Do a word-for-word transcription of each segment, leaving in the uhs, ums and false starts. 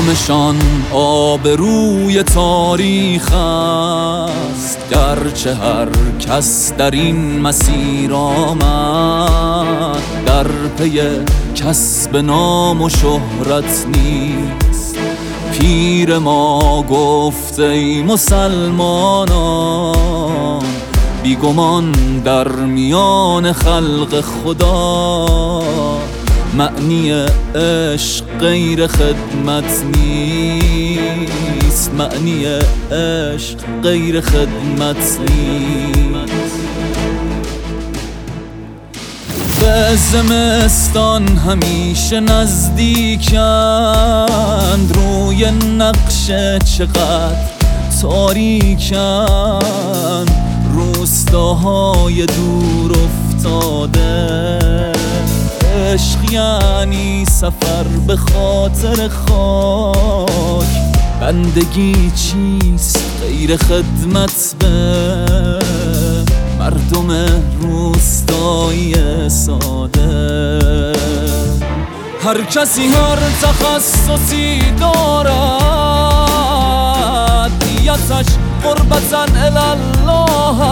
نامشان آبروی تاریخ است، گرچه هر کس در این مسیر آمد در پی کسب نام و شهرت نیست. پیر ما گفت ای مسلمانان، بیگمان در میان خلق خدا معنی عشق غیر خدمت نیست. معنی عشق غیر خدمت نیست. به زمستان همیشه نزدیکند، روی نقش چقدر تاریکند. روستاهای دور افتاده، عشق یعنی سفر به خاطر خاک. بندگی چیست غیر خدمت به مردم روستایی ساده؟ هر کسی هر تخصصی دارد، نیتش قربتاً الالله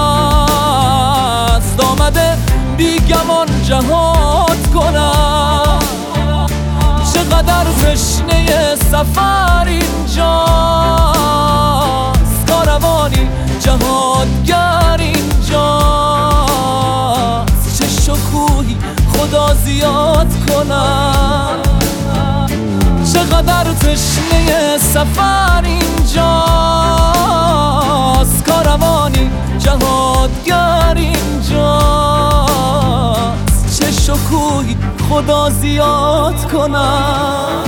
است. آمده بیگمان جهاد کنم، چقدر تشنه سفر اینجاست. کاروانی جهادگر اینجاست، چه شکوهی خدا زیاد کنم. چقدر تشنه سفر اینجاست، کاروانی جهادگر اینجاست، چه شکوهی خدا زیاد کنم.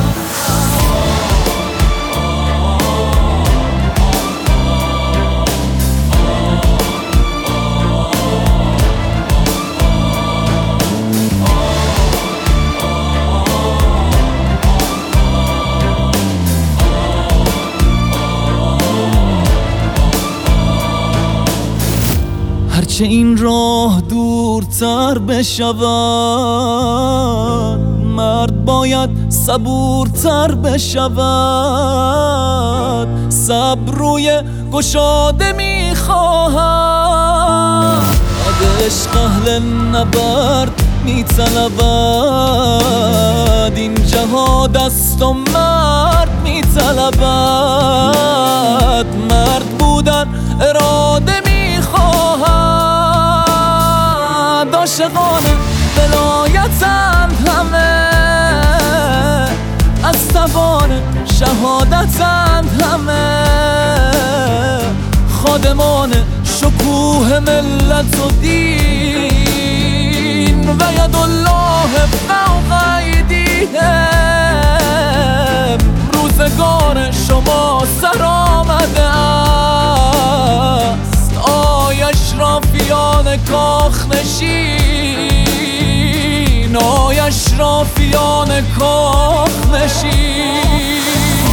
هرچه این راه دورتر بشود، مرد باید صبورتر بشود. صبر روی گشاده میخواهد، عشق اهل نبرد میطلبد. این جهاد است و مرد میطلبد. مرد بودن اراده میخواهد، عاشقان ولایتند همه، از توان شهادتند همه. خادمان شکوه ملت و دین، و ید الله فوق ایدیهم. روزگار شما سر آمده است، آی اشرافیان کاخ نشین، آی اشرافیان کاخ نشین.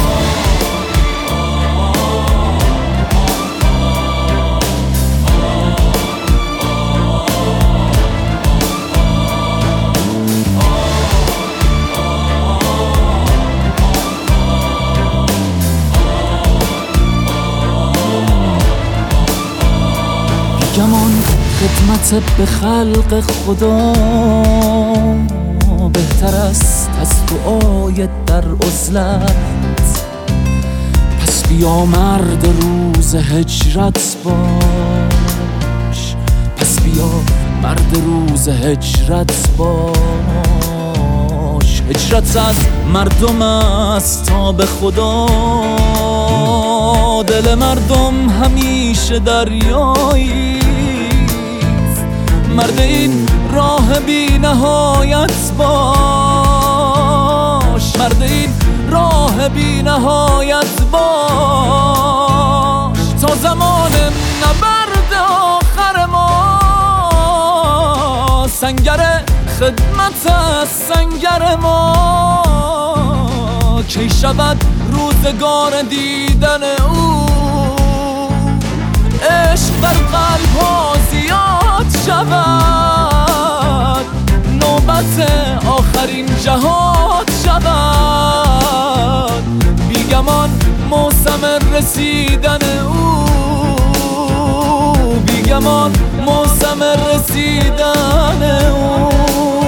گمان خدمت به خلق خدا بهتر است از دعای در عزلت. پس بیا مرد روز هجرت باش، پس بیا مرد روز هجرت باش. هجرت از مردم است تا به خدا، دل مردم همیشه دریایی. مرد این راه بی نهایت باش، مرد این راه بی نهایت باش. تا زمان نبرد آخر ما، سنگر خدمت است سنگر ما. کی شود روزگار دیدن او، عشق در قلب ها زیاد شود. نوبت آخرین جهاد شود، بیگمان موسم رسیدن او، بیگمان موسم رسیدن او.